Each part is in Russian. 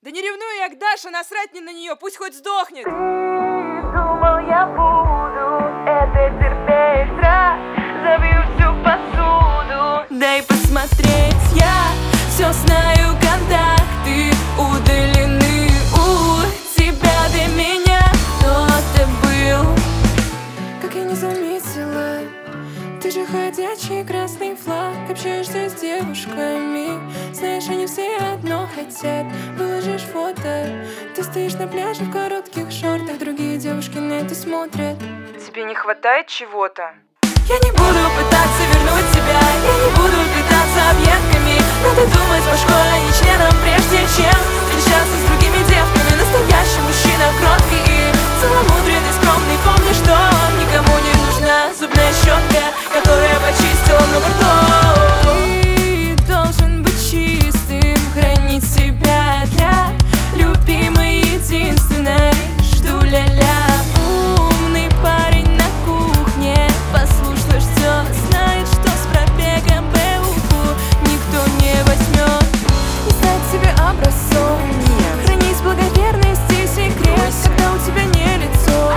Да не ревную я к Даше, насрать мне на нее, пусть хоть сдохнет. Ты думал, я буду это терпеть, разобью всю посуду. Дай посмотреть, я все знаю, контакты удалены у тебя до меня. Кто ты был? Как я не заметила, ты же ходячий красный флаг. Общаешься с девушками, знаешь, они все одно хотят. Выложишь фото, ты стоишь на пляже в коротких шортах. Другие девушки на это смотрят. Тебе не хватает чего-то? Я не буду пытаться вернуть тебя, я не буду питаться объедками. Надо думать башкой, а не членом, прежде чем встречаться с другими девками. Настоящий мужчина, кроткий и целомудренный, скромный. Помни, что никому не нужна зубная щетка, которая почистила много ртов. Ты должен быть чистым, хранить себя для любимой единственной. Жду ля-ля. Умный парень на кухне, послушно ждет, знает, что с пробегом БУ никто не возьмет. Не стать себе образцом, хранить благоверность и секрет, когда у тебя не лицо,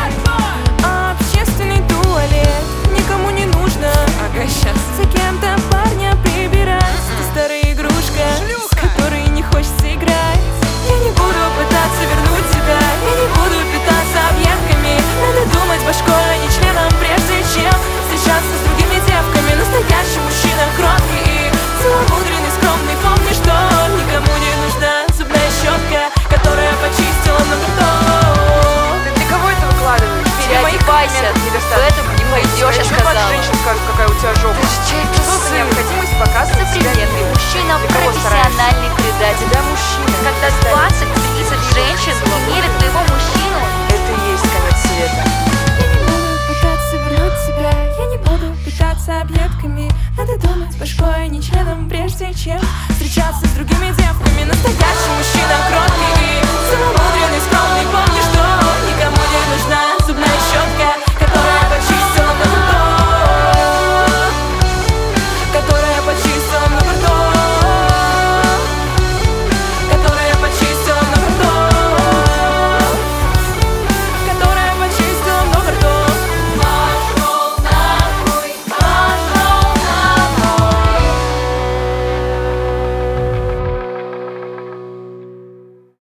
а общественный туалет никому не нужно. Ага, сейчас. За кем-то парня прибирать, ты старая игрушка, с которой не хочется играть. Я не буду пытаться вернуть тебя, я не буду питаться объедками. Надо думать башкой, а не членом, прежде чем встречаться с другими девками. Настоящий мужчина, кроткий и целомудренный, скромный. Помни, что никому не нужна зубная щетка, которая почистила много ртов. Ты для кого это выкладываешь? Тебе моих комментов В недостаточно. этом не пойдешь, я Еще сказала. 20 женщин скажут, какая у тебя жопа. Что за необходимость показывать себя? Современный мужчина, Для кого профессиональный предатель. Тебя мужчина. Когда 20-30 женщин генерят твоего мужчину. Это и есть конец света. Я не буду пытаться вернуть себя, я не буду питаться объедками. Надо думать башкой, а не членом, прежде чем встречаться с другими девушками.